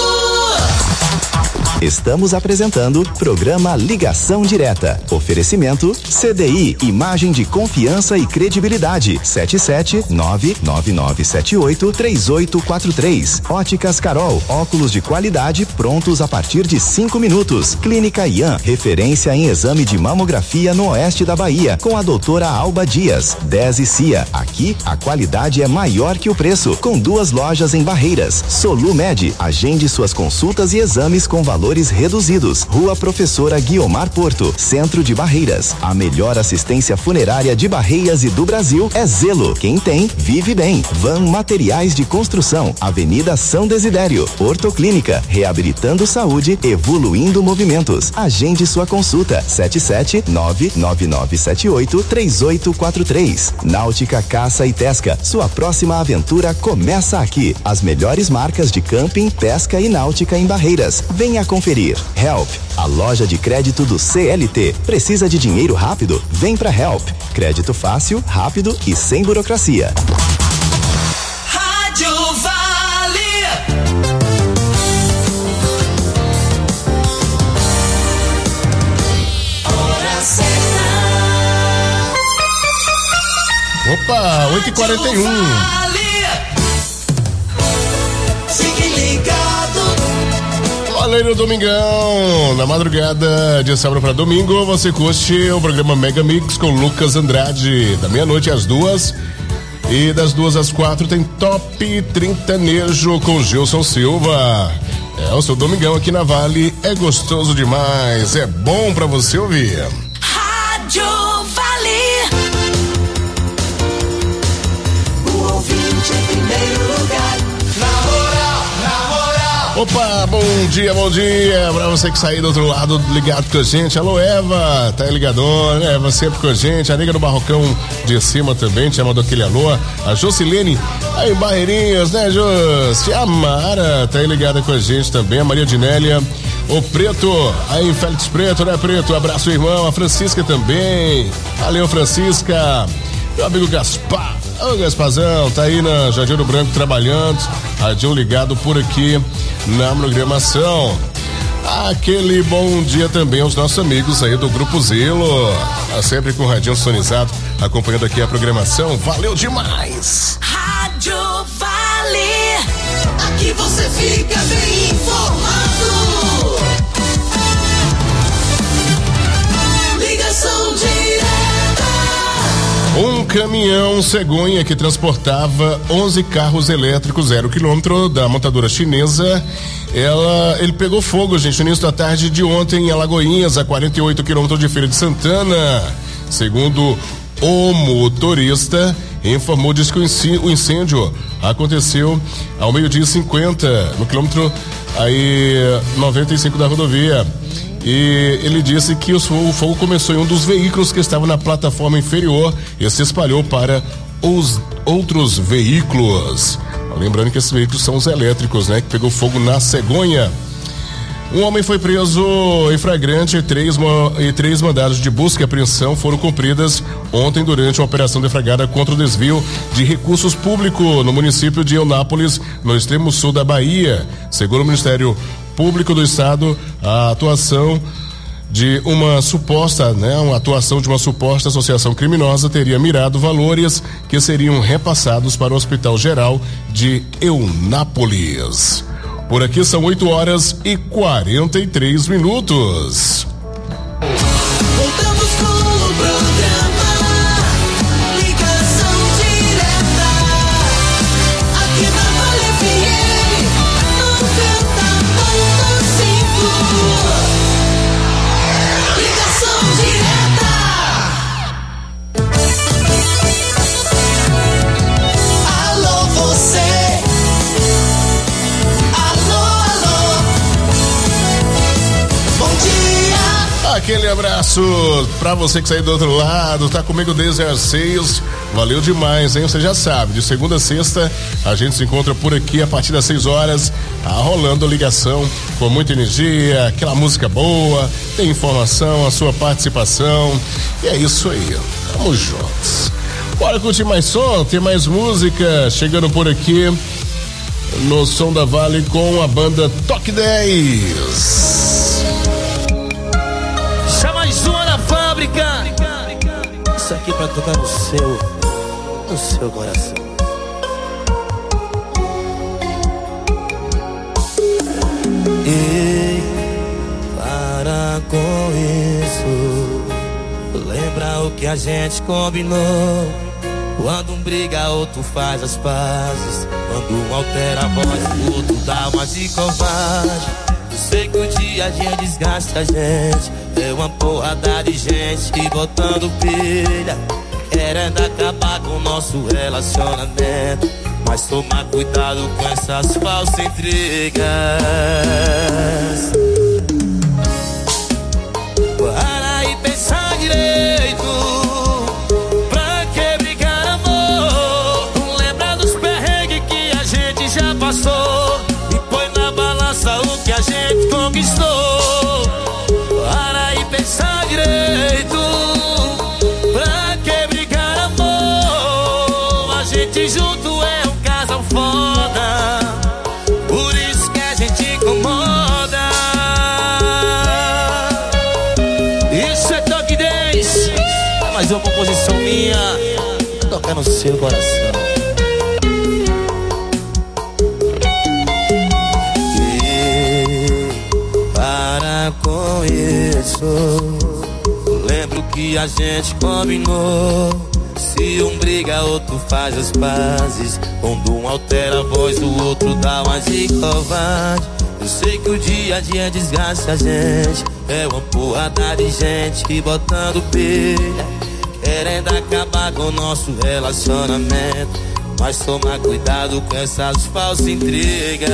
Estamos apresentando programa Ligação Direta. Oferecimento C D I, imagem de confiança e credibilidade. sete sete nove nove nove sete oito três oito quatro três. Óticas Carol, óculos de qualidade prontos a partir de cinco minutos. Clínica Ian, referência em exame de mamografia no oeste da Bahia, com a doutora Alba Dias. dez e Cia, aqui a qualidade é maior que o preço, com duas lojas em Barreiras. Solumed, agende suas consultas e exames com valores reduzidos. Rua Professora Guiomar Porto, Centro de Barreiras. A melhor assistência funerária de Barreiras e do Brasil é Zelo. Quem tem, vive bem. Van Materiais de Construção, Avenida São Desidério. Ortoclínica, reabilitando saúde, evoluindo movimentos. Agende sua consulta. sete sete nove nove nove sete oito três oito quatro três. Náutica Caça e Pesca, sua próxima aventura começa aqui. As melhores marcas de camping, pesca e náutica em Barreiras. Venha conferir. Help, a loja de crédito do C L T. Precisa de dinheiro rápido? Vem pra Help. Crédito fácil, rápido e sem burocracia. Rádio Vale. Hora certa. Opa, oito e quarenta e um. Fique ligado. Olha aí no domingão, na madrugada de sábado para domingo, você curte o programa Mega Mix com Lucas Andrade, da meia-noite às duas, e das duas às quatro tem Top trintanejo com Gilson Silva. É o seu domingão aqui na Vale, é gostoso demais, é bom pra você ouvir. Rádio Vale. O ouvinte em primeiro lugar. Na moral, na moral. Opa, bom dia, bom dia pra você que saiu do outro lado ligado com a gente. Alô, Eva, tá aí ligadona, né? Eva sempre com a gente, a nega do Barrocão de cima também, te mandou aquele alô. A Jocilene, aí em Barreirinhas, né, Jô? A Mara tá aí ligada com a gente também, a Maria Dinélia, o Preto, aí em Félix Preto, né, Preto? Abraço, irmão, a Francisca também. Valeu, Francisca. Meu amigo Gaspar, ô Gaspazão, tá aí na Jardim do Branco trabalhando, radinho ligado por aqui na programação. Aquele bom dia também aos nossos amigos aí do Grupo Zelo, tá sempre com o radinho sonizado, acompanhando aqui a programação, valeu demais! Rádio Vale, aqui você fica bem informado. Ligação direta. Um caminhão cegonha que transportava onze carros elétricos zero quilômetro da montadora chinesa, ela, ele pegou fogo, gente, no início da tarde de ontem em Alagoinhas, a quarenta e oito quilômetros de Feira de Santana. Segundo o motorista, informou, diz que o incêndio aconteceu ao meio-dia e cinquenta, no quilômetro aí noventa e cinco da rodovia. E ele disse que o fogo começou em um dos veículos que estava na plataforma inferior e se espalhou para os outros veículos. Lembrando que esses veículos são os elétricos, né? Que pegou fogo na cegonha. Um homem foi preso em flagrante e três, e três mandados de busca e apreensão foram cumpridas ontem durante uma operação deflagrada contra o desvio de recursos públicos no município de Eunápolis, no extremo sul da Bahia. Segundo o Ministério Público do Estado, a atuação de uma suposta, né, uma atuação de uma suposta associação criminosa teria mirado valores que seriam repassados para o Hospital Geral de Eunápolis. Por aqui são oito horas e quarenta e três minutos. Voltamos com o programa Ligação Direta, aqui na Vale F M noventa ponto cinco. Ligação Direta. Alô, você. Aquele abraço pra você que saiu do outro lado, tá comigo desde as seis, valeu demais, hein? Você já sabe, de segunda a sexta a gente se encontra por aqui a partir das seis horas, tá rolando a ligação com muita energia, aquela música boa, tem informação, a sua participação, e é isso aí, tamo juntos. Bora curtir mais som, tem mais música chegando por aqui no Som da Vale com a banda Toque dez. Mais uma na fábrica. Isso aqui pra tocar no seu, no seu coração. Ei, para com isso. Lembra o que a gente combinou. Quando um briga, outro faz as pazes. Quando um altera a voz, o outro dá uma de covarde. Sei que o dia a dia desgasta a gente. É uma porrada de gente botando pilha, querendo acabar com o nosso relacionamento. Mas toma cuidado com essas falsas intrigas. Para e pensar direito. Pra que brigar, amor? Não lembra dos perrengues que a gente já passou. E põe na balança o que a gente conquistou. Para e pensar direito. Pra que brigar, amor? A gente junto é um casal foda. Por isso que a gente incomoda. Isso é Toque dez. É mais uma composição minha, toca no seu coração. Com isso, lembro que a gente combinou. Se um briga, outro faz as pazes. Quando um altera a voz, o outro dá uma de covarde. Eu sei que o dia a dia desgasta a gente. É uma porrada de gente botando pilha, querendo acabar com o nosso relacionamento. Mas toma cuidado com essas falsas intrigas.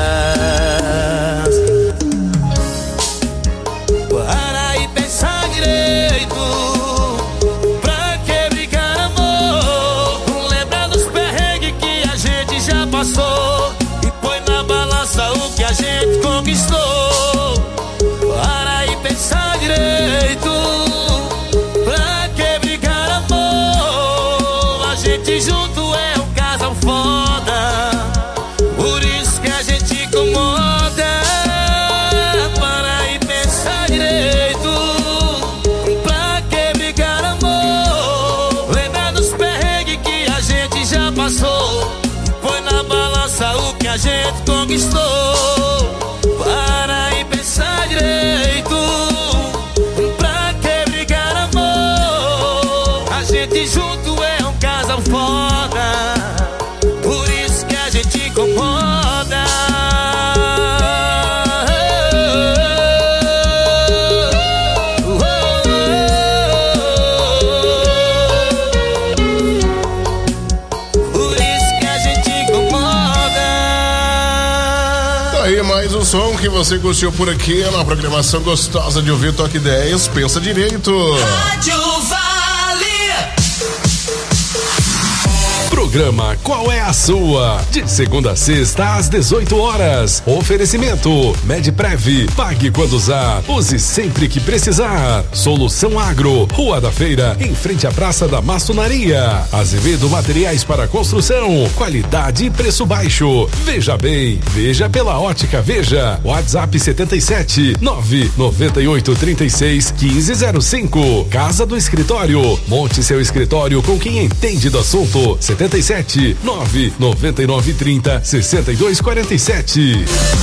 Para e pensar direito. Pra que brigar, amor? Não lembra dos perrengues que a gente já passou. E põe na balança o que a gente conquistou. Para e pensar direito. Pra que brigar, amor? A gente junto é um casal foda. Por isso que a gente incomoda. Põe na balança o que a gente conquistou. Para e pensar direito. Pra que brigar, amor? A gente junto é um casal foda. Por isso que a gente incomoda. Mais um som que você curtiu por aqui na programação gostosa de ouvir Toque dez. Pensa direito. Rádio Vale. Programa Qual é a Sua? De segunda a sexta às dezoito horas. Oferecimento Medprev. Pague quando usar. Use sempre que precisar. Solução Agro. Rua da Feira, em frente à Praça da Maçonaria. Azevedo Materiais para Construção. Qualidade e preço baixo. Veja bem. Veja pela Ótica Veja. WhatsApp setenta e sete nove noventa e oito trinta e seis quinze zero cinco. Casa do Escritório. Monte seu escritório com quem entende do assunto. setenta e sete nove noventa e nove trinta sessenta e dois quarenta e sete.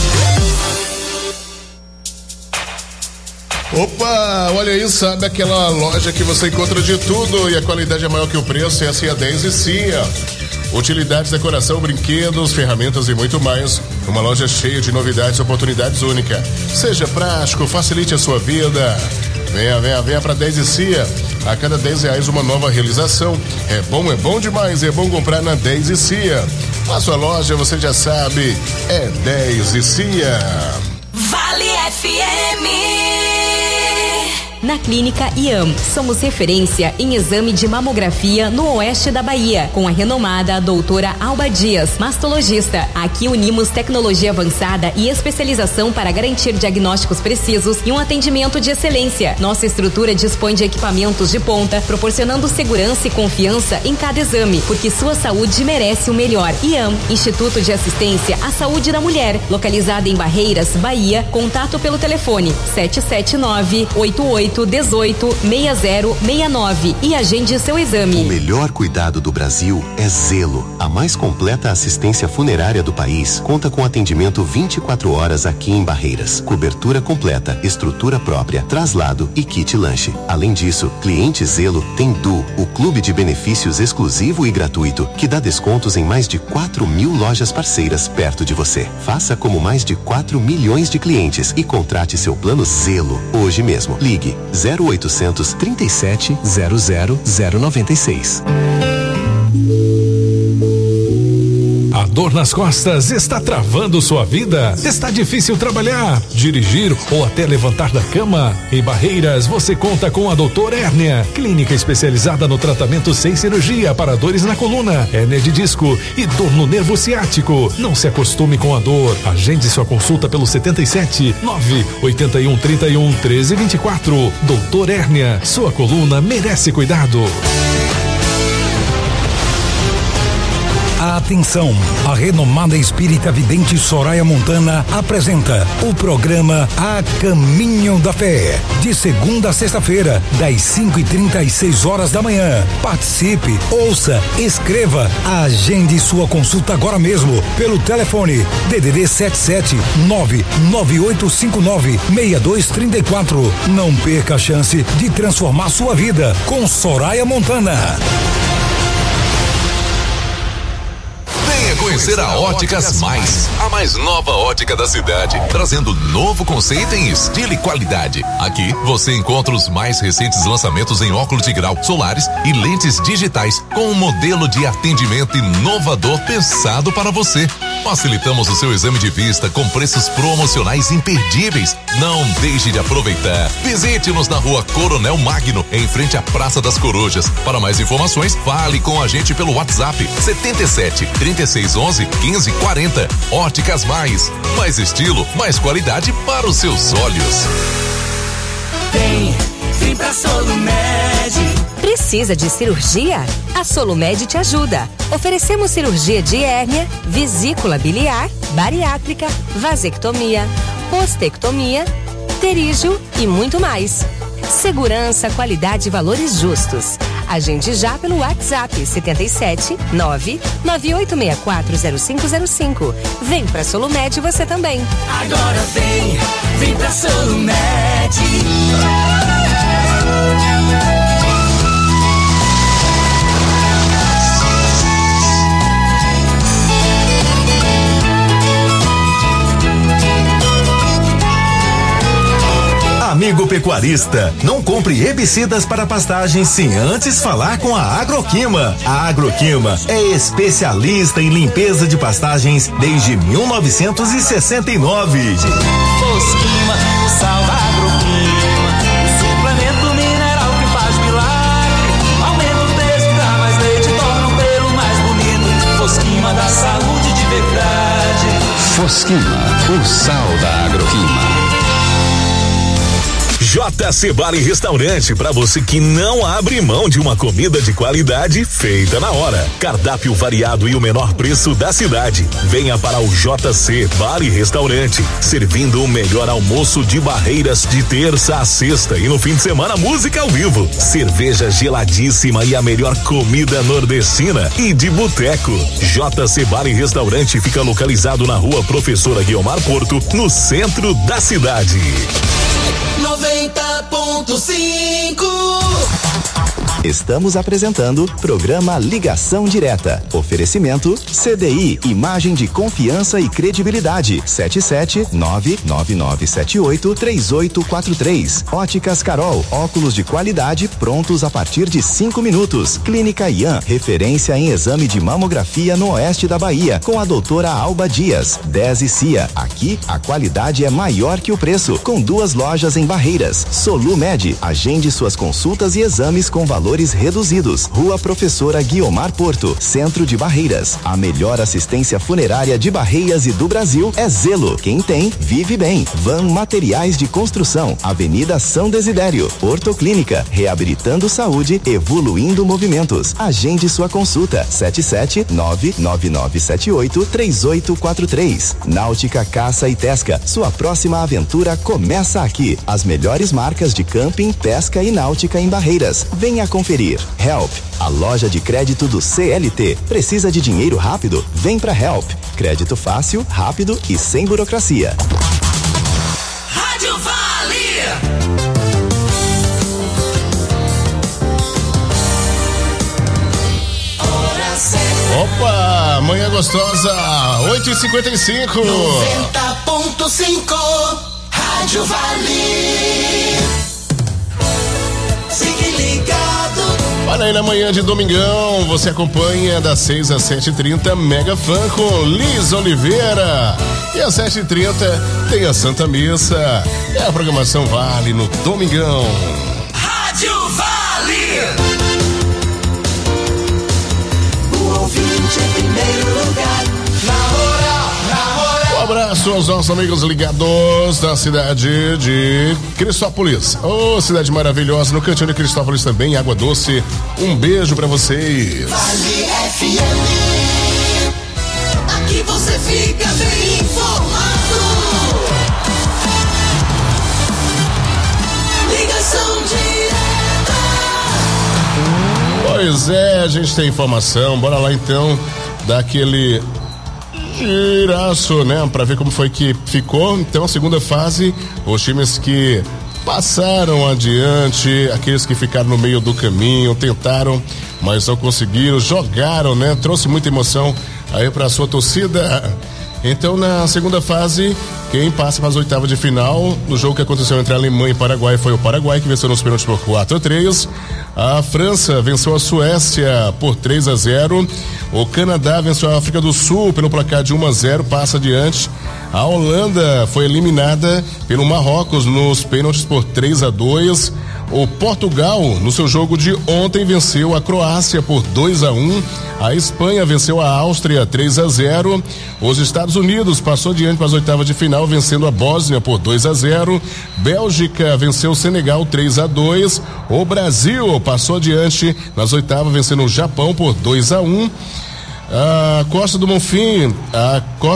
Opa, olha aí, sabe aquela loja que você encontra de tudo e a qualidade é maior que o preço? Essa é a dez e Cia. Utilidades, decoração, brinquedos, ferramentas e muito mais. Uma loja cheia de novidades e oportunidades únicas. Seja prático, facilite a sua vida. Venha, venha, venha pra dez e Cia. A cada dez reais uma nova realização. É bom, é bom demais, é bom comprar na dez e Cia. A sua loja, você já sabe, é dez e Cia. Vale F M. Na Clínica I A M, somos referência em exame de mamografia no oeste da Bahia, com a renomada doutora Alba Dias, mastologista. Aqui unimos tecnologia avançada e especialização para garantir diagnósticos precisos e um atendimento de excelência. Nossa estrutura dispõe de equipamentos de ponta, proporcionando segurança e confiança em cada exame, porque sua saúde merece o melhor. I A M, Instituto de Assistência à Saúde da Mulher, localizada em Barreiras, Bahia. Contato pelo telefone sete sete nove oito oito dezoito seis zero seis nove e agende seu exame. O melhor cuidado do Brasil é Zelo. A mais completa assistência funerária do país conta com atendimento vinte e quatro horas aqui em Barreiras. Cobertura completa, estrutura própria, traslado e kit lanche. Além disso, cliente Zelo tem Du, o clube de benefícios exclusivo e gratuito, que dá descontos em mais de quatro mil lojas parceiras perto de você. Faça como mais de quatro milhões de clientes e contrate seu plano Zelo hoje mesmo. Ligue zero oitocentos trinta e sete zero zero zero noventa e seis. A dor nas costas está travando sua vida? Está difícil trabalhar, dirigir ou até levantar da cama? Em Barreiras, você conta com a doutora Hérnia, clínica especializada no tratamento sem cirurgia para dores na coluna, hérnia de disco e dor no nervo ciático. Não se acostume com a dor. Agende sua consulta pelo setenta e sete nove oito um trinta e um treze vinte e quatro. Doutor Hérnia, sua coluna merece cuidado. Atenção, a renomada espírita vidente Soraya Montana apresenta o programa A Caminho da Fé, de segunda a sexta-feira, das cinco e trinta às seis horas da manhã. Participe, ouça, escreva, agende sua consulta agora mesmo pelo telefone D D D sete sete nove nove oito cinco nove seis dois três quatro. Não perca a chance de transformar sua vida com Soraya Montana. Conhecer a Óticas Mais, a mais nova ótica da cidade, trazendo novo conceito em estilo e qualidade. Aqui você encontra os mais recentes lançamentos em óculos de grau, solares e lentes digitais, com um modelo de atendimento inovador pensado para você. Facilitamos o seu exame de vista com preços promocionais imperdíveis. Não deixe de aproveitar. Visite-nos na Rua Coronel Magno, em frente à Praça das Corujas. Para mais informações, fale com a gente pelo WhatsApp setenta e sete trinta e seis onze quinze quarenta. Óticas Mais. Mais estilo, mais qualidade para os seus olhos. Vem, vem pra Solumed. Precisa de cirurgia? A Solumed te ajuda. Oferecemos cirurgia de hérnia, vesícula biliar, bariátrica, vasectomia, ostectomia, pterígio e muito mais. Segurança, qualidade e valores justos. Agende já pelo WhatsApp setenta e sete nove nove oito seis quatro zero cinco zero cinco. Vem pra Solumed você também. Agora vem, vem pra Solumed. Amigo pecuarista, não compre herbicidas para pastagens sem antes falar com a Agroquima. A Agroquima é especialista em limpeza de pastagens desde mil novecentos e sessenta e nove. Fosquima, salva a Agroquima, o suplemento mineral que faz milagre. Aumenta o peso, dá mais leite, torna o pelo mais bonito. Fosquima, o sal da Agroquima. J C Bar e Restaurante, para você que não abre mão de uma comida de qualidade feita na hora. Cardápio variado e o menor preço da cidade. Venha para o J C Bar e Restaurante, servindo o melhor almoço de Barreiras de terça a sexta e no fim de semana música ao vivo, cerveja geladíssima e a melhor comida nordestina e de boteco. J C Bar e Restaurante fica localizado na Rua Professora Guiomar Porto, no centro da cidade. noventa ponto cinco. Estamos apresentando programa Ligação Direta. Oferecimento C D I, imagem de confiança e credibilidade. sete sete nove nove nove sete oito três oito quatro três. Óticas Carol, óculos de qualidade prontos a partir de cinco minutos. Clínica Ian, referência em exame de mamografia no oeste da Bahia, com a doutora Alba Dias. dez e Cia, aqui a qualidade é maior que o preço, com duas lojas em Barreiras. Solumed, agende suas consultas e exames com valores reduzidos. Rua Professora Guiomar Porto, centro de Barreiras. A melhor assistência funerária de Barreiras e do Brasil é Zelo. Quem tem, vive bem. Van Materiais de Construção, Avenida São Desidério. Ortoclínica, reabilitando saúde, evoluindo movimentos. Agende sua consulta. sete sete nove nove nove sete oito três oito quatro três. Náutica Caça e Pesca, sua próxima aventura começa aqui. As melhores marcas de camping, pesca e náutica em Barreiras. Venha conferir. Help, a loja de crédito do C L T. Precisa de dinheiro rápido? Vem pra Help. Crédito fácil, rápido e sem burocracia. Rádio Vale. Hora certa. Opa, manhã gostosa, oito e cinquenta e cinco. noventa ponto cinco. Rádio Vale. Fique ligado. Olha aí, na manhã de domingão, você acompanha das seis às sete e trinta Mega Fã com Liz Oliveira. E às sete e trinta tem a Santa Missa. É a programação Vale no domingão. Rádio Vale. O ouvinte em primeiro lugar. Na hora, na hora. Um abraço aos nossos amigos ligados da cidade de Cristópolis. Ô, oh, cidade maravilhosa, no cantinho de Cristópolis também, Água Doce. Um beijo pra vocês. Vale F M. Aqui você fica bem informado. Ligação direta. Pois é, a gente tem informação. Bora lá então, dar aquele giraço, né? Pra ver como foi que ficou. Então, a segunda fase, os times que passaram adiante, aqueles que ficaram no meio do caminho, tentaram, mas não conseguiram, jogaram, né? Trouxe muita emoção aí pra sua torcida. Então, na segunda fase, quem passa para as oitavas de final, no jogo que aconteceu entre a Alemanha e Paraguai, foi o Paraguai, que venceu nos pênaltis por quatro a três. A França venceu a Suécia por três a zero. O Canadá venceu a África do Sul pelo placar de um a zero, passa adiante. A Holanda foi eliminada pelo Marrocos nos pênaltis por três a dois. O Portugal, no seu jogo de ontem, venceu a Croácia por dois a um. A Espanha venceu a Áustria três a zero. Os Estados Unidos passou adiante para as oitavas de final, vencendo a Bósnia por dois a zero. Bélgica venceu o Senegal três a dois. O Brasil passou adiante nas oitavas, vencendo o Japão por dois a um. A Costa do Monfim, a Costa